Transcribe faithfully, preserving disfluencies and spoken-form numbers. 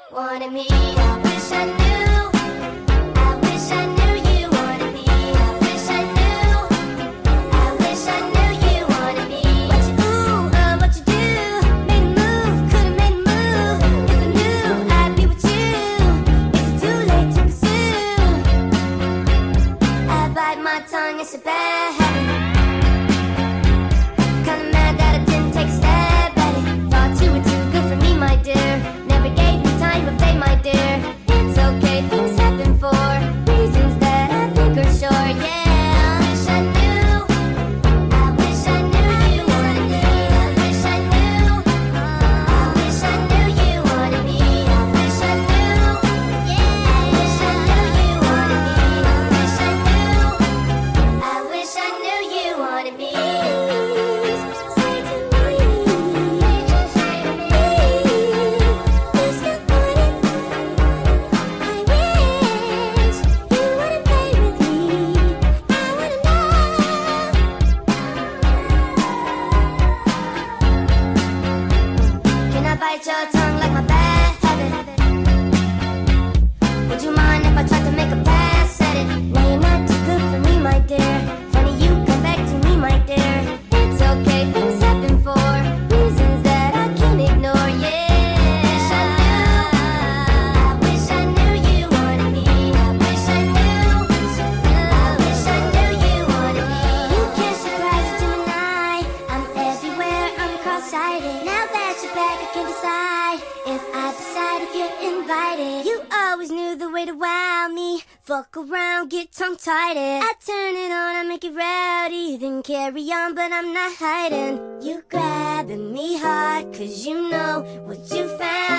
wanted me. I wish I knew. I wish I knew you wanted me. I wish I knew. I wish I knew you wanted me. What you ooh, uh, what you do? Made a move, could've made a move. If I knew, I'd be with you. It's too late to pursue. I bite my tongue, it's a bad habit. Kinda mad that I didn't take a stab at it. Thought you were too good for me, my dear. Never gave me time of day, my dear. It's okay, things happen for reasons that I think are sure, yeah. I wish I knew. I wish I knew you wanted me. I wish I knew. I wish I knew you wanted me. I wish I knew. Yeah. I wish I knew you wanted me. I wish I knew. I wish I knew you wanted me. Say to me, just say to me, you still want it. I wish you wanna play with me. I wanna know. Can I bite your tongue like my bad habit? Would you mind if I tried to make a pass at it? Now you're not too good for me, my dear. Funny you come back to me, my dear. It's okay, things happen for reasons that I can't ignore, yeah. I wish I knew you wanted me. I wish I knew. I wish I knew you wanted me. You can't surprise a Gemini. I'm everywhere, I'm cross-sighted. Now that you're back, I can decide if I decide if you're invited. You always knew the way to wow me. Fuck around, get tongue-tied. I turn it on, I make it rowdy. Then carry on, but I'm not hiding. You grabbing me hard, cause you know what you found.